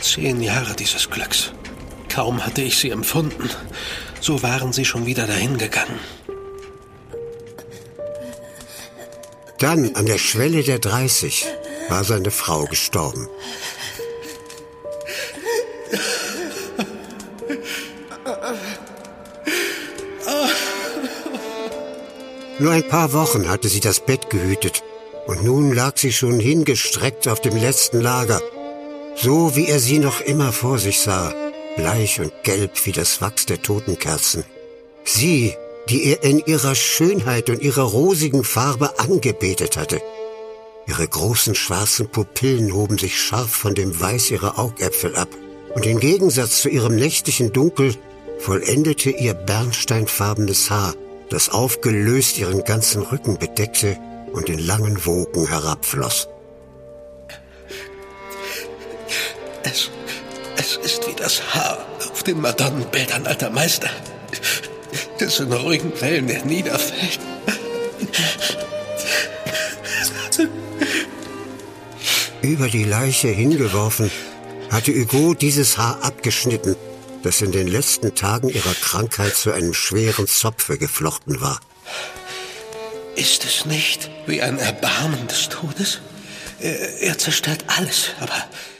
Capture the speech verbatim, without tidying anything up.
Zehn Jahre dieses Glücks. Kaum hatte ich sie empfunden, so waren sie schon wieder dahingegangen. Dann, an der Schwelle der dreißig, war seine Frau gestorben. Nur ein paar Wochen hatte sie das Bett gehütet und nun lag sie schon hingestreckt auf dem letzten Lager, so wie er sie noch immer vor sich sah, bleich und gelb wie das Wachs der Totenkerzen. Sie, die er in ihrer Schönheit und ihrer rosigen Farbe angebetet hatte. Ihre großen schwarzen Pupillen hoben sich scharf von dem Weiß ihrer Augäpfel ab, und im Gegensatz zu ihrem nächtlichen Dunkel vollendete ihr bernsteinfarbenes Haar, das aufgelöst ihren ganzen Rücken bedeckte und in langen Wogen herabfloss. Es, es ist wie das Haar auf den Madonnenbildern, alter Meister, das in ruhigen Wellen herniederfällt. Über die Leiche hingeworfen, hatte Hugo dieses Haar abgeschnitten, das in den letzten Tagen ihrer Krankheit zu einem schweren Zopfe geflochten war. Ist es nicht wie ein Erbarmen des Todes? Er, er zerstört alles, aber